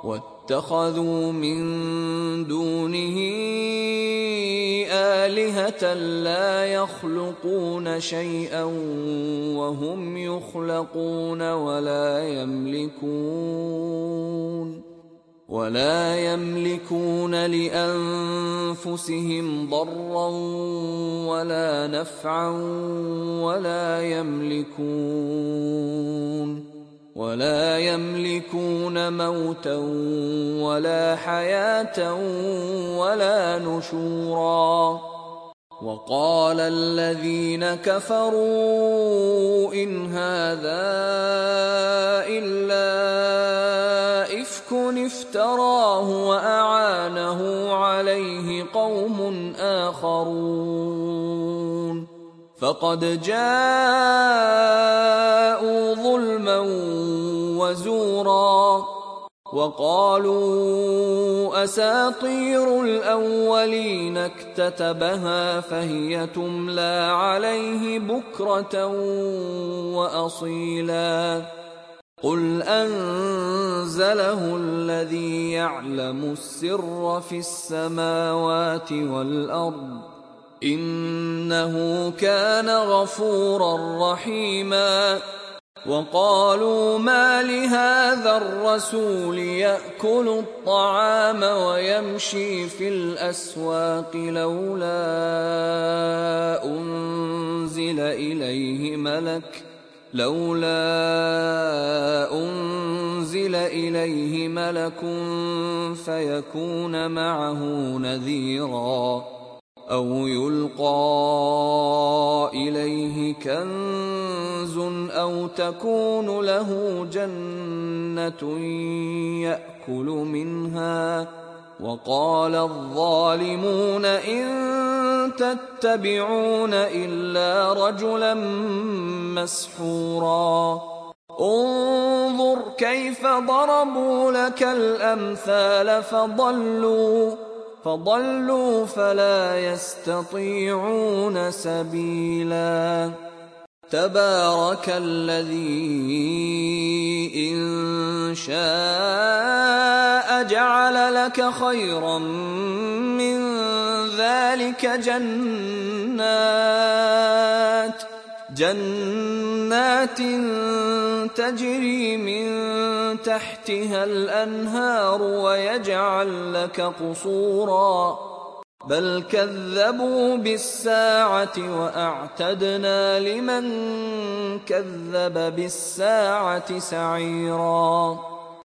واتخذوا من دونه آلهة لا يخلقون شيئا وهم يخلقون ولا يملكون لأنفسهم ضرا ولا نفعا ولا يملكون موتا ولا حياة ولا نشورا. وقال الذين كفروا إن هذا إلا إفك افتراه وأعانه عليه قوم آخرون فقد جاءوا ظلما وزورا. وقالوا أساطير الأولين اكتتبها فهي تملى عليه بكرة وأصيلا. قل أنزله الذي يعلم السر في السماوات والأرض إنه كان غفورا رحيما. وقالوا ما لهذا الرسول يأكل الطعام ويمشي في الأسواق لولا أنزل إليه ملك فيكون معه نذيرا أو يلقى إليه كنز أو تكون له جنة يأكل منها. وقال الظالمون إن تتبعون إلا رجلا مسحورا. انظر كيف ضربوا لك الأمثال فضلوا فلا يستطيعون سبيلا. تبارك الذي إن شاء جعل لك خيرا من ذلك جنات تجري من تحتها الأنهار ويجعل لك قصورا بل كذبوا بالساعة وأعتدنا لمن كذب بالساعة سعيرا.